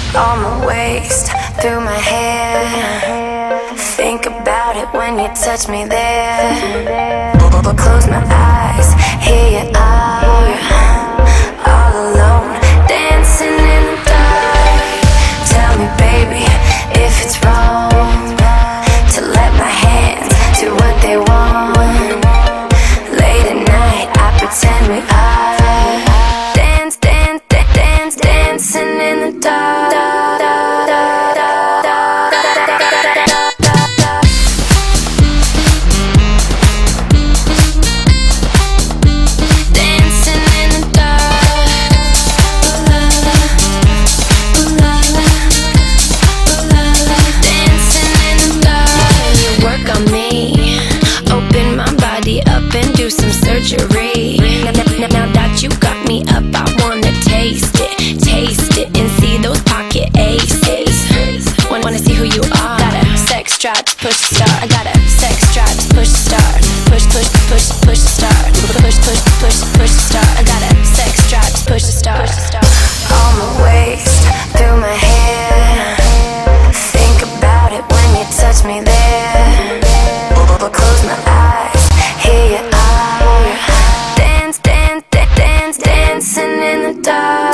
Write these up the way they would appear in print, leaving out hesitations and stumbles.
on my waist, through my hair. Think about it when you touch me there. But close my eyes, here you are, all alone, dancing in the dark. Tell me, baby, if it's wrong to let my hands do what they want. Late at night, I pretend we are dancing in the dark. Now that you got me up, I wanna taste it, and see those pocket aces. Wanna see who you are. Got a sex drive to push start. I got a sex drive to push start. Push start. Push start. I got a sex drive to push start. On my waist, through my hair. Think about it when you touch me there. But close my eyes, here you are, dancing in the dark.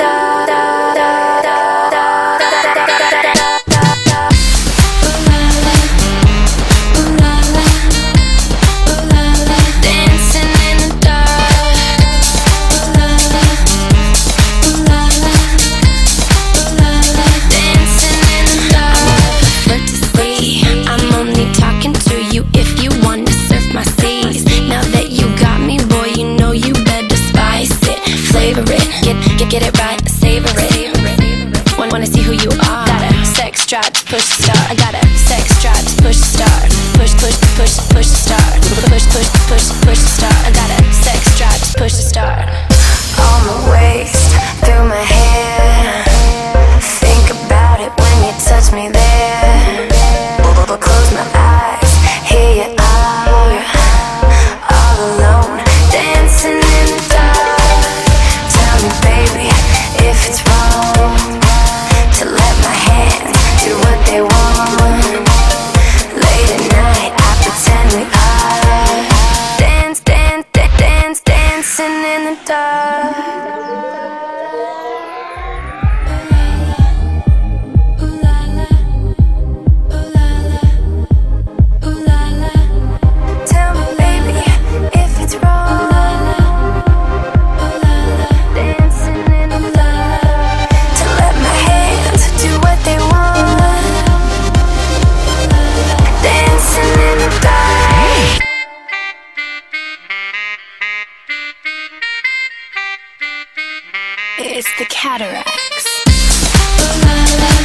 Get it right, savor it. Wanna see who you are. Got a sex drive to push start. I got a sex drive to push start. Push start. Push start. I got a sex drive to push start. On my waist, through my hair. Think about it when you touch me there. But close my eyes, here you are, all alone, dancing in the dark. Tell me, baby, if it's wrong to let my hands do what they want. Late at night, I pretend we are dancing in the dark. It's the Cataracts.